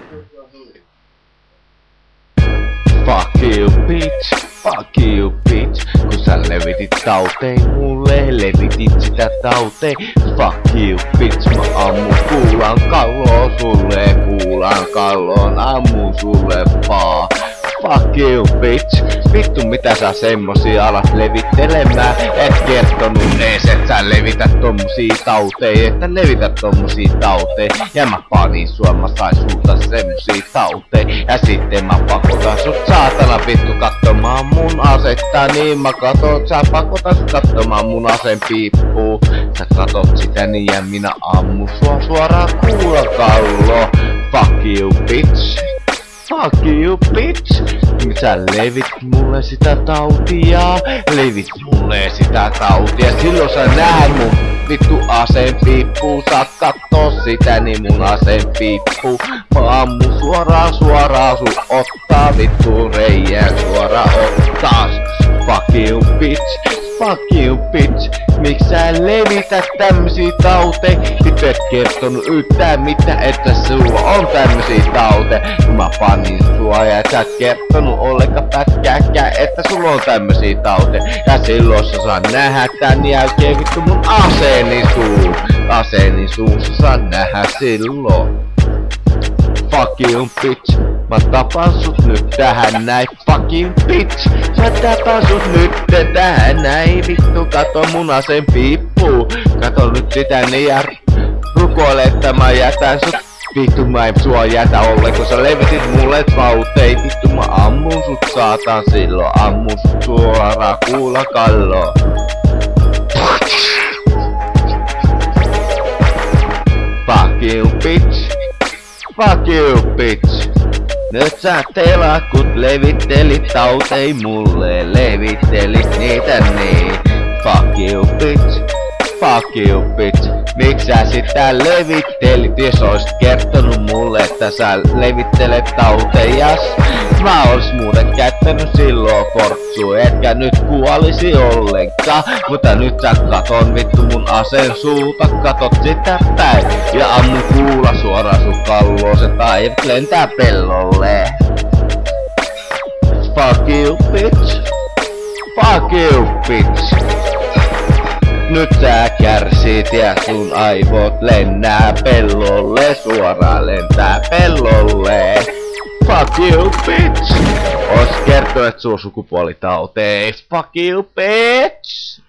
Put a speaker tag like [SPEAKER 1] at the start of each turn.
[SPEAKER 1] Fuck you bitch, kun sä levitit tauteen mulle, levitit sitä tauteen. Fuck you bitch, mä ammun kuulan kalloon sulle, kuulan kalloon ammun sulle paa. Fuck you bitch, vittu mitä sä semmosia alat levittelemään. Et kertonut ees et sä levität tommosia tauteja, että levität tommosia tauteja. Ja mä panin sua, mä sain sulta semmosia tauteja. Ja sitten mä pakotan sut saatana vittu katsomaan mun asetta. Niin mä katot, sä pakotan sut katsomaan mun aseen piippuu. Sä katot sitä niin ja minä ammun sua suoraan kuulakalloon. Fuck you bitch. Fuck you bitch! Sä levit mulle sitä tautia, levit mulle sitä tautia. Silloin sä näet mun vittu aseen piippuu. Saat kattoo sitä niin mun aseen piippuu. Mä ammun suoraan sun ottaa vittu reijään suoraan ottaa. Fuck you bitch! Fuck you bitch! Miks sä levität tämmösiä tauteja? Sit et kertonut yhtään mitään, että sulla on tämmösiä tauteja. Kun mä panin sua ja sä et kertonut ollenkaan pätkääkään, että sulla on tämmösiä tauteja. Ja silloin sä saa nähdä tän jälkeen vittu mun aseeni suun sä saa nähdä silloin. Fuck you bitch, mä tapan sut nyt tähän näin. Fucking bitch, mä tapan sut nyt tähän näin. Vittu kato mun aseen piippuu. Kato nyt sitä niin ja rukoile, että mä jätän sut. Vittu mä en sua jätä ollen, kun sä levitit mulle tautei. Vittu mä ammun sut saatan silloin, ammun sut suoraan kuulakalloon. Fuck you bitch. Fuck you bitch. Nyt sä telakut levittelit tautei mulle, levittelit niitä niin. Fuck you bitch. Fuck you bitch. Miks sä sitä levittelit, jos oisit kertonut mulle, että sä levittelet tautejas? Mä olis muuten käyttänyt silloin kortsuu, etkä nyt kuolisi ollenkaan. Mutta nyt sä katon vittu mun aseen suuta, katot sitä päin. Ja ammun kuula suoraan sun kalloon, se taivut lentää pellolle. Fuck you bitch. Fuck you bitch. Nyt sä kärsit ja sun aivot lennää pellolle, suoraan lentää pellolle. Fuck you bitch! Ois kertoa et sun sukupuolitauteis. Fuck you bitch!